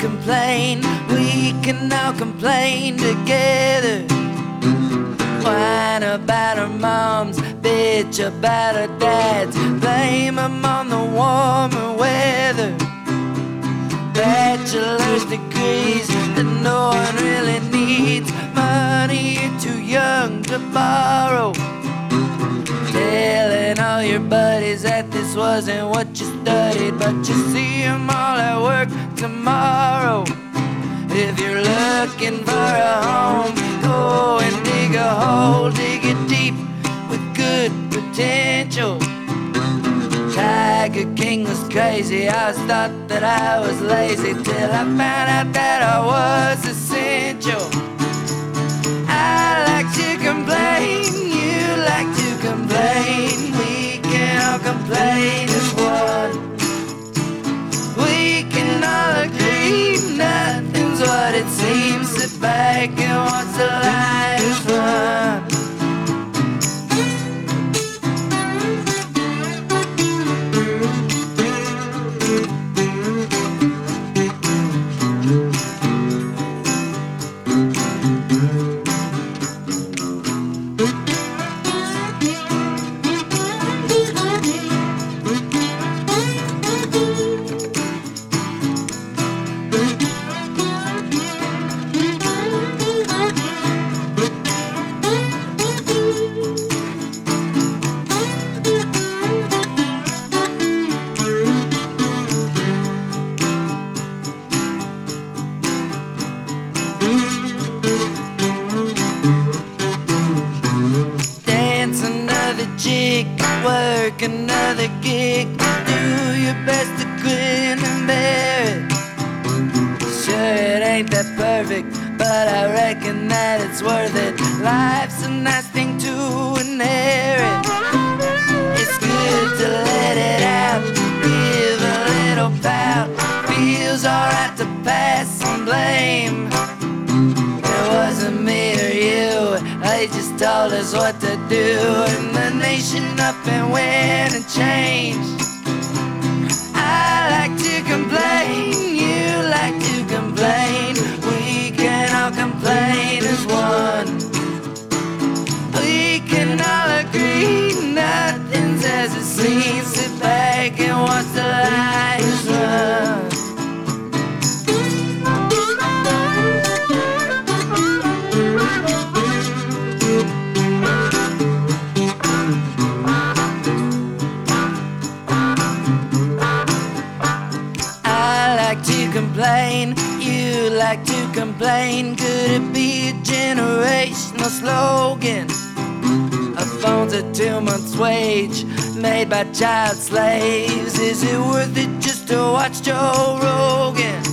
complain, we can all complain together. Whine about our moms, bitch about our dads, blame them on the warmer weather. Bachelor's degrees that no one really needs, money you're too young to borrow. Telling all your buddies that this wasn't what you studied, but you see them all at work tomorrow. If you're looking for a home, go and dig a hole, dig it deep with good potential. Tiger King was crazy, I always thought that I was lazy, till I found out that I was essential. I like to complain, you like to complain, we can all complain as one. We can all agree nothing's what it seems. Sit back and watch the life run. Dance another jig, work another gig, do your best to grin and bear it. Sure, it ain't that perfect, but I reckon that it's worth it. Life's a nice thing to inherit. It's good to let it out, give a little pout. Feels alright to pass some blame. It wasn't me or you, they just told us what to do, and the nation up and went and changed. I like to complain, you like to complain, we can all complain as one. We can all agree nothing's as it seems. Sit back and watch the lights run. Complain, you like to complain. Could it be a generational slogan? A phone's a 2 months' wage made by child slaves. Is it worth it just to watch Joe Rogan?